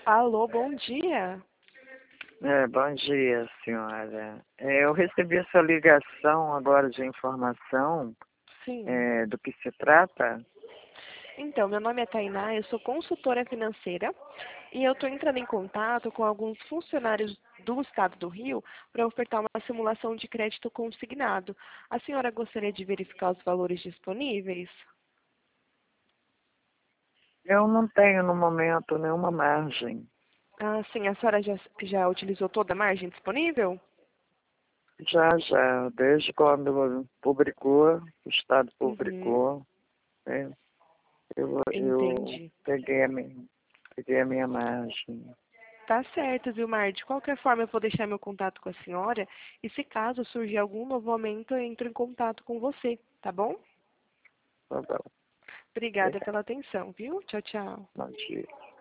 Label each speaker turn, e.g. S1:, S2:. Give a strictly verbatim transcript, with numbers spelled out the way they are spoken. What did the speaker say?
S1: Alô, bom dia.
S2: É, bom dia, senhora. É, eu recebi essa ligação agora de informação.
S1: Sim.
S2: É, do que se trata?
S1: Então, meu nome é Tainá, eu sou consultora financeira e eu estou entrando em contato com alguns funcionários do Estado do Rio para ofertar uma simulação de crédito consignado. A senhora gostaria de verificar os valores disponíveis?
S2: Eu não tenho no momento nenhuma margem.
S1: Ah, sim, a senhora já, já utilizou toda a margem disponível?
S2: Já, já, desde quando publicou, o Estado
S1: Uhum,
S2: publicou, né, eu, eu
S1: entendi.
S2: peguei a minha, peguei a minha margem.
S1: Tá certo, Vilmar. De qualquer forma, eu vou deixar meu contato com a senhora e se caso surgir algum novo aumento, eu entro em contato com você, tá bom?
S2: Tá bom,
S1: Obrigada
S2: obrigado,
S1: pela atenção, viu? Tchau, tchau.
S2: bom dia.